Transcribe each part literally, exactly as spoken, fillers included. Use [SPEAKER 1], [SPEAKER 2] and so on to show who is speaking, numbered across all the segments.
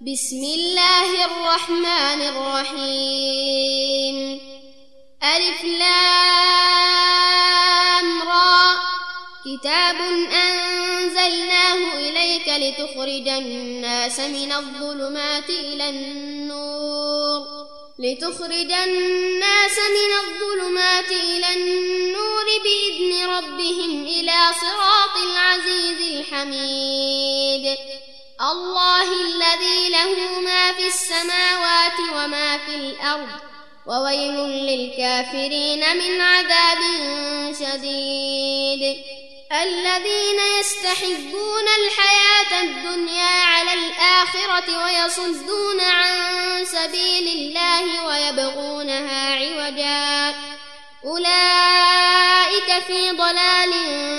[SPEAKER 1] بسم الله الرحمن الرحيم. ألف لام را. كتاب أنزلناه إليك لتخرج الناس من الظلمات إلى النور لتخرج الناس من الظلمات إلى النور بإذن ربهم إلى صراط العزيز الحميد. الله الذي له ما في السماوات وما في الأرض وويل للكافرين من عذاب شديد. الذين يستحبون الحياة الدنيا على الآخرة ويصدون عن سبيل الله ويبغونها عوجا أولئك في ضلال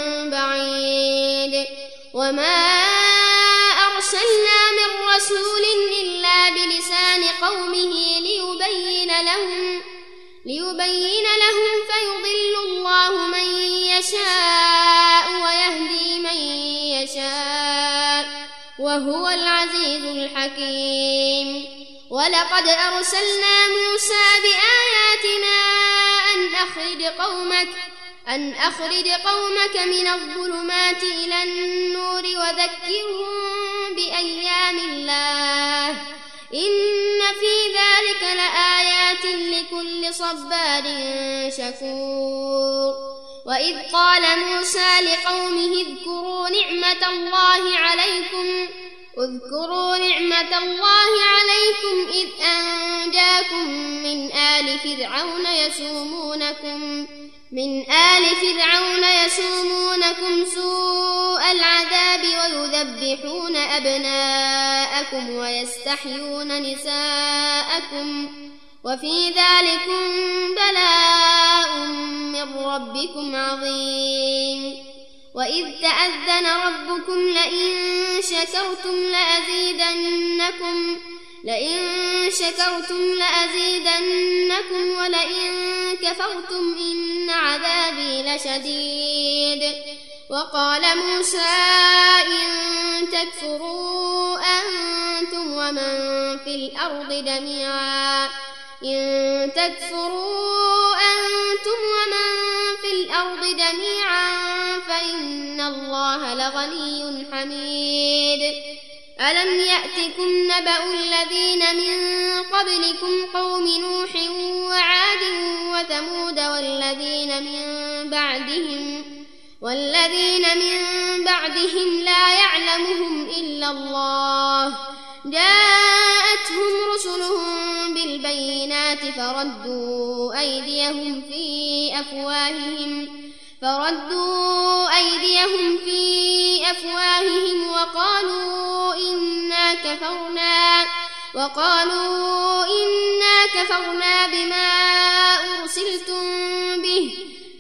[SPEAKER 1] بعيد. وما أرسلنا من رسول إلا بلسان قومه ليبين لهم ليبين لهم فيضل الله من يشاء ويهدي من يشاء وهو العزيز الحكيم. ولقد أرسلنا موسى بآياتنا أن أخرج قومك أن أخرج قومك من الظلمات إلى النور وذكرهم بأيام الله إن في ذلك لآيات لكل صبار شكور. وإذ قال موسى لقومه اذكروا نعمة الله عليكم اذكروا نعمة الله عليكم إذ أنجاكم من آل فرعون يسومونكم من آل فرعون يسومونكم سوء العذاب ويذبحون أبناءكم ويستحيون نساءكم وفي ذلكم بلاء من ربكم عظيم. وإذ تأذن ربكم لئن شكرتم لأزيدنكم لئن شكرتم لأزيدنكم ولئن كفرتم إن عذابي لشديد. وقال موسى إن تكفروا أنتم ومن في الأرض جميعا إن تكفروا أنتم ومن في الأرض جميعا فإن الله لغني حميد. ألم يأتكم نبأ الذين من قبلكم قوم نوح وعاد وثمود والذين من بعدهم والذين من بعدهم لا يعلمهم إلا الله جاءتهم رسلهم بالبينات فردوا أيديهم في أفواههم فردوا أيديهم في أفواههم وقالوا إنا كفرنا وقالوا إنا كفرنا بما أرسلتم به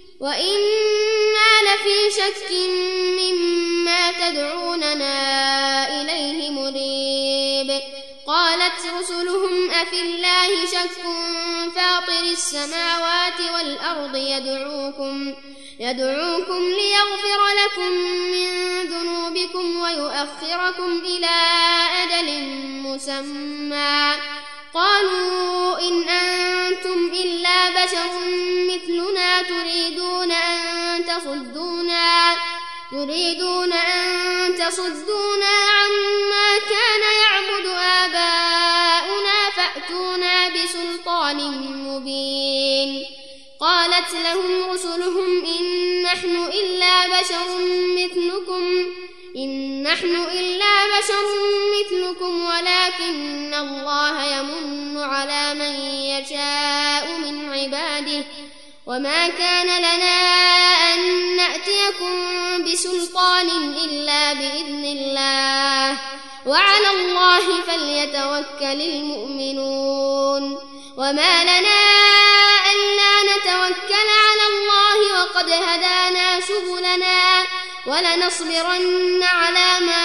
[SPEAKER 1] وإنا لفي شك مما تدعوننا إليه مريب. قالت رسلهم أفي الله شك فاطر السماوات والأرض يدعوكم يدعوكم ليغفر لكم من ذنوبكم ويؤخركم إلى أجل مسمى قالوا إن أنتم إلا بشر مثلنا تريدون أن تصدونا تريدون أن تصدونا عما كان يعبد آباؤنا فأتونا بسلطان مبين. قالت لهم رسلهم إن نحن إلا بشر مثلكم إن نحن إلا بشر مثلكم ولكن الله يمن على من يشاء من عباده وما كان لنا أن نأتيكم بسلطان إلا بإذن الله وعلى الله فليتوكل المؤمنون. وما لنا ألا نتوكل على الله وقد هدانا سبلنا ولنصبرن على ما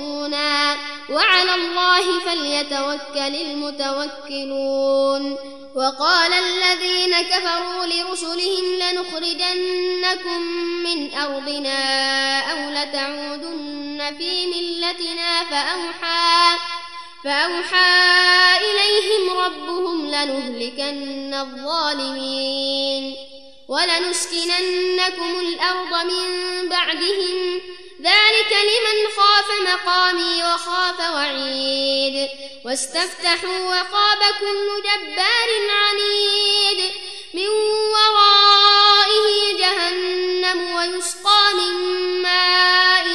[SPEAKER 1] آذيتمونا وعلى الله فليتوكل المتوكلون. وقال الذين كفروا لرسلهم لنخرجنكم من أرضنا أو لتعودن في ملتنا فأوحى, فأوحى إليهم ربهم لنهلكن الظالمين ولنسكننكم الأرض من بعدهم ذلك لمن خاف مقامي وخاف وعيد واستفتحوا وخاب كل جبار عنيد من ورائه جهنم ويسقى من ماء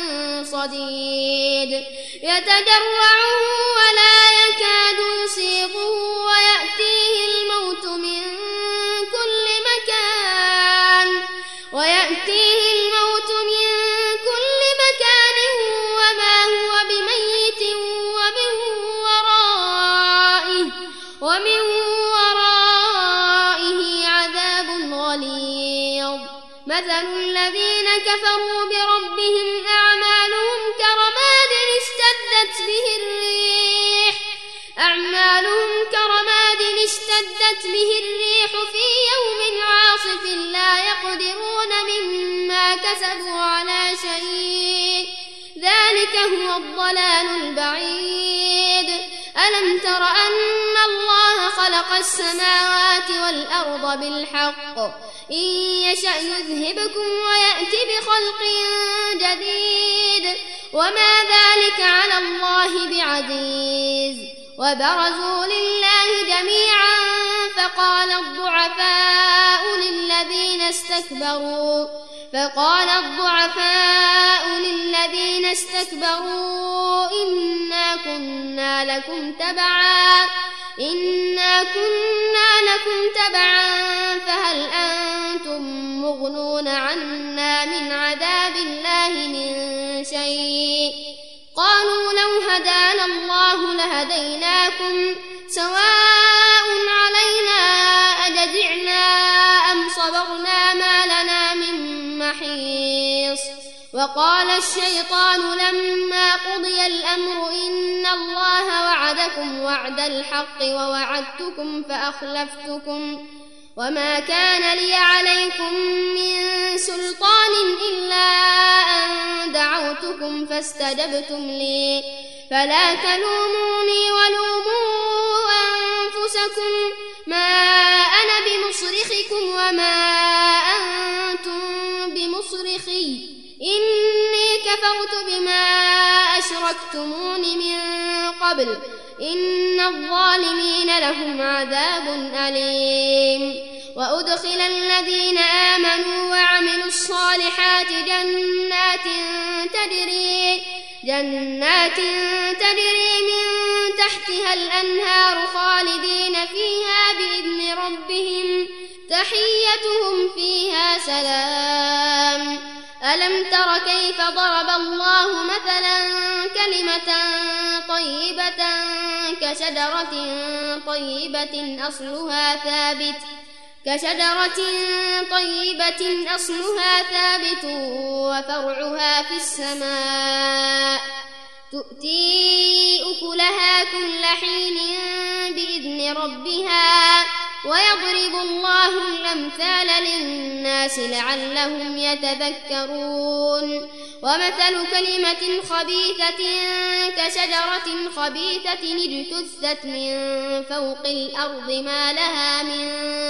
[SPEAKER 1] صديد يتجرعه ولا يكاد يسيغه ويأتيه الموت من كل مكان ويأتيه الموت من كل مكان وما هو بميت ومن ورائه ومن ورائه عذاب غليظ مثل الذين كفروا بربهم أعمالهم كرماد اشتدت به الريح أعمالهم كرماد اشتدت به الريح في يوم عاصف لا يقدرون مما كسبوا على شيء ذلك هو الضلال البعيد ألم تر أن الله خلق السماوات والأرض بالحق إن يشأ يذهبكم ويأتي بخلق جديد وما ذلك على الله بعزيز وبرزوا لله جميعا فقال الضعفاء للذين استكبروا فقال الضعفاء للذين استكبروا إنا كنا لكم تبعا إنا كنا لكم تبعا فهل أنتم مغنون عنا من عذاب الله من شيء قالوا لو هدانا الله لهديناكم سواء علينا أجزعنا أم صبرنا ما لنا من محيص وقال الشيطان لما قضي الأمر إن الله وعدكم وعد الحق ووعدتكم فأخلفتكم وما كان لي عليكم من سلطان إلا أن دعوتكم فاستجبتم لي فلا تلوموني ولوموا أنفسكم ما أنا بمصرخكم وما أنتم بمصرخي إني كفرت بما أشركتمون من قبل إن الظالمين لهم عذاب أليم وأدخل الذين آمنوا وعملوا الصالحات جنات تجري جنات تجري من تحتها الأنهار خالدين فيها بإذن ربهم تحيتهم فيها سلام ألم تر كيف ضرب الله مثلا كلمة طيبة كشجرة طيبة أصلها ثابت كشجرة طيبة أصلها ثابت وفرعها في السماء تؤتي أكلها كل حين بإذن ربها ويضرب الله الأمثال للناس لعلهم يتذكرون ومثل كلمة خبيثة كشجرة خبيثة اجتثت من فوق الأرض ما لها من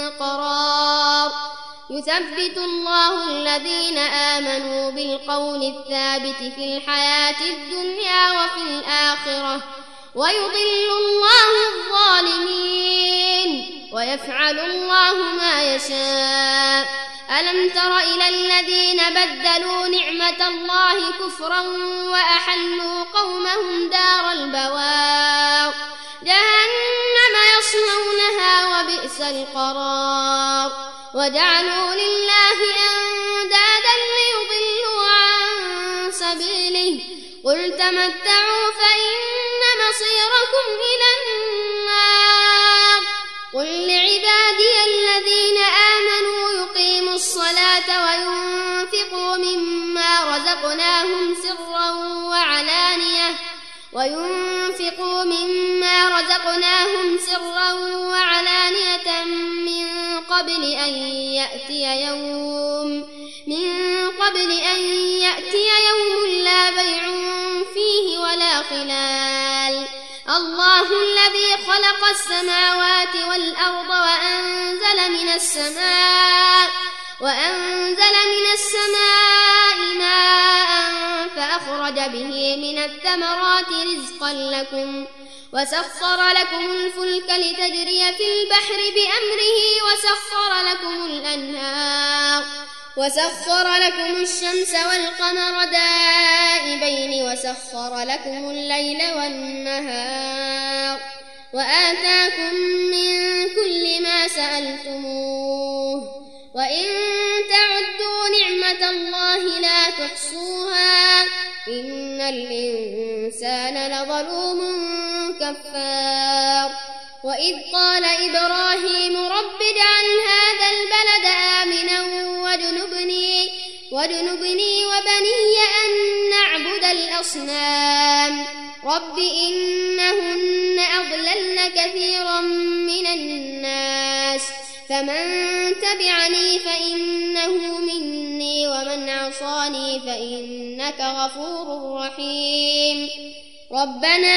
[SPEAKER 1] قرار يثبت الله الذين آمنوا بالقول الثابت في الحياة الدنيا وفي الآخرة ويضل الله الظالمين ويفعل الله ما يشاء ألم تر إلى الذين بدلوا نعمة الله كفرا وأحلوا قومهم دار البوار جهنم يصلونها وبئس القرار وجعلوا لله أندادا ليضلوا عن سبيله قل تمتعوا فإن مصيركم إلى النار قل لعبادي الذين آمنوا يقيموا الصلاة وينفقوا مما رزقناهم سرا وعلانية وينفقوا مما رزقناهم سرا وعلانية قبل أن يأتي يوم من قبل أن يأتي يوم لا بيع فيه ولا خلال. الله الذي خلق السماوات والأرض وأنزل من السماء وأنزل من السماء ماء فأخرج به من الثمرات رزقا لكم وسخر لكم الفلك لتجري في البحر بأمره وسخر لكم الأنهار وسخر لكم الشمس والقمر دائبين وسخر لكم الليل والنهار وآتاكم من كل ما سألتموه وإن تعدوا نعمة الله لا تحصوها إن الإنسان لظلوم كفار. وإذ قال إبراهيم رب اجعل هذا البلد آمنا واجنبني واجنبني وبني أن نعبد الأصنام رب إنهن أضللن كثيرا من الناس فمن تبعني فإنه مني ومن عصاني فإنك غفور رحيم. ربنا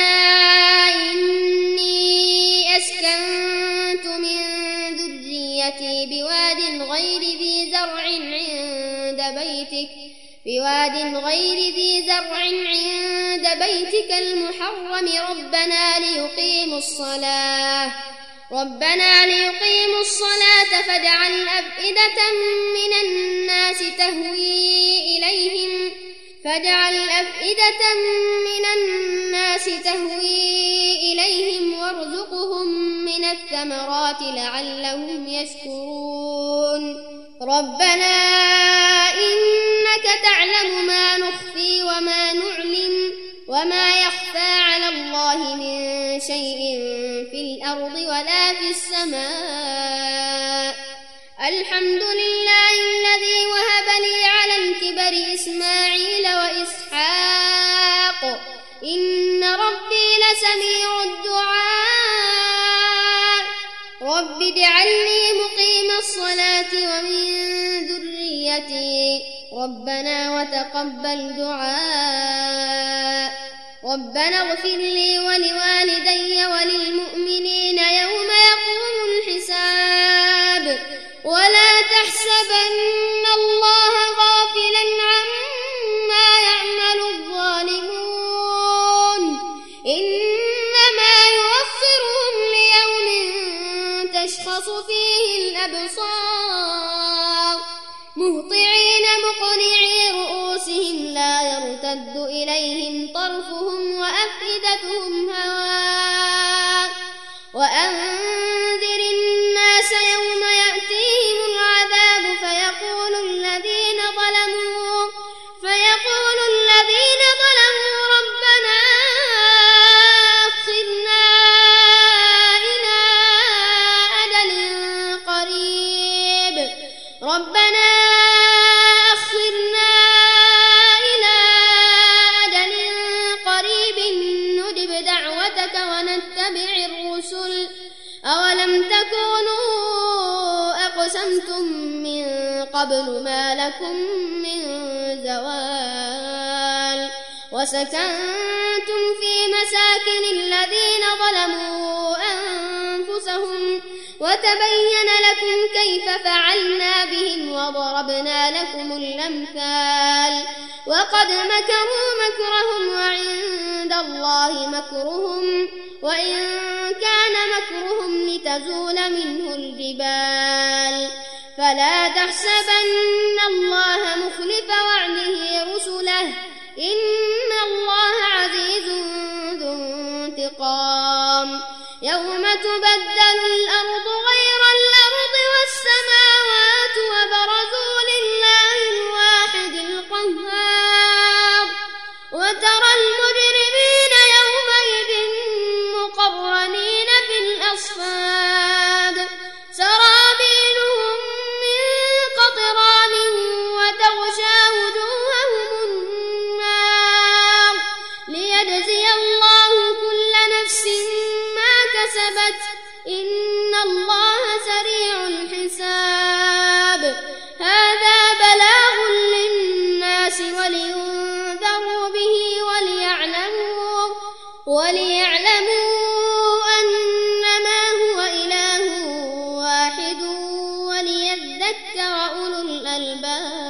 [SPEAKER 1] إني أسكنت من ذريتي بواد غير ذي زرع عند بيتك بواد غير ذي زرع عند بيتك المحرم ربنا ليقيموا الصلاة ربنا ليقيموا الصلاة فاجعل أفئدة من الناس تهوي إليهم فاجعل أفئدة من الناس تهوي إليهم وارزقهم من الثمرات لعلهم يشكرون. ربنا إنك تعلم ما نخفي وما نعلن وما يخفى على الله من شيء في الأرض ولا في السماء. الحمد لله الذي وهب لي على الكبر إسماعيل وإسحاق إن ربي لسميع الدعاء. رب اجعلني مقيم الصلاة ومن ذريتي ربنا وتقبل دعاء. ربنا اغفر لي ولوالدي وللمؤمنين يوم يقوم الحساب ولا تحسبن الله غافلا عما يعمل الظالمون إنما يوفرهم ليوم تشخص فيه الأبصار مهطعين مقنعي رؤوسهم لا يرتد إليهم طرفهم وأفئدتهم هواء. وأنذر الناس يوم يأتيهم العذاب فيقول الذين ظلموا فيقول الذين ظلموا ربنا أخرنا إلى أجل قريب ربنا أخرنا إلى أجل قريب نجب دعوتك ونتبع الرسل أولم تكونوا أقسمتم من قبل ما لكم من زوال وسكنتم في مساكن الذين ظلموا أنفسهم وتبين لكم كيف فعلنا بهم وضربنا لكم الأمثال وقد مكروا مكرهم وعند الله مكرهم وإن كان مكرهم لتزول منه الجبال فلا تحسبن الله مخلف وعده رسله إن الله عزيز ذو انتقام. يوم تبدل الأرض غير الأرض والسماوات وبرزوا لله الواحد القهار وترى المجرمين يومئذ مقرنين في الأصفاد سرابيلهم من قطران وتغشى وجوههم النار ليجزي الله كل نفس ما كسبت إن الله وليعلموا أنما هو إله واحد وليذكر أولو الألباب.